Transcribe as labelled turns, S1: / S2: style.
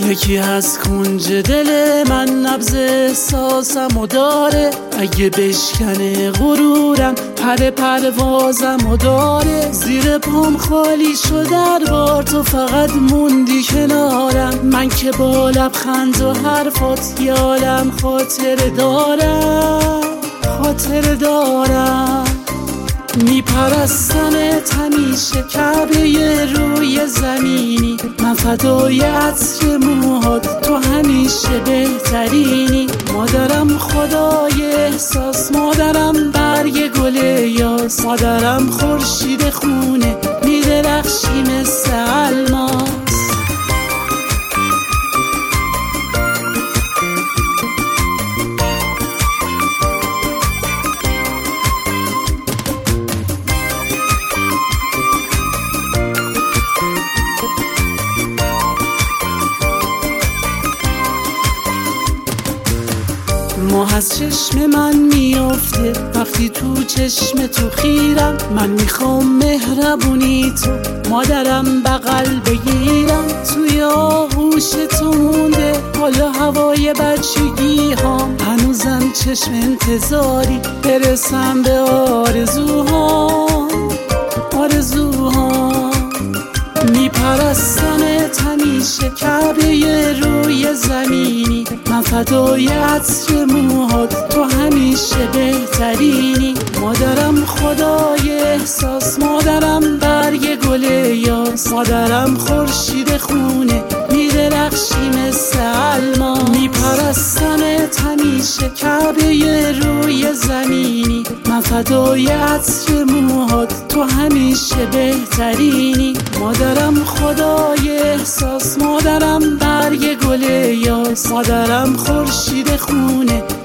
S1: یکی از کنج دل من نبض احساسمو داره، اگه بشکنه غرورم پر پروازمو داره. زیر پام خالی شد در بار، تو فقط موندی کنارم. من که با لبخند و حرفات یه عالم خاطره دارم. میپرستمت همیشه کعبه روی زمینی، من فدای عطر موهات، تو همیشه بهترینی. مادرم خدای احساس، مادرم برگ گل یاس، مادرم خورشید خونه میدرخشی مثل الماس. ماه از چشم من میافته وقتی تو چشم تو خیرم. من میخوام مهربونی تو مادرم بغل بگیرم. توی آغوش تو مونده حالا هوای بچگی هام، هنوزم چشم انتظاری برسم به آرزوهام. میپرستمت همیشه کعبه روی زمینی، من فدای عطر موهات، تو همیشه بهترینی. مادرم خدای احساس، مادرم برگ گل یاس، مادرم خورشید خونه میدرخشی مثل الماس. میپرستمت همیشه کعبه روی زمینی، من فدای عطر موهات، تو همیشه بهترینی. مادرم خدای احساس، مادرم برگ گل یاس، مادرم خورشید خونه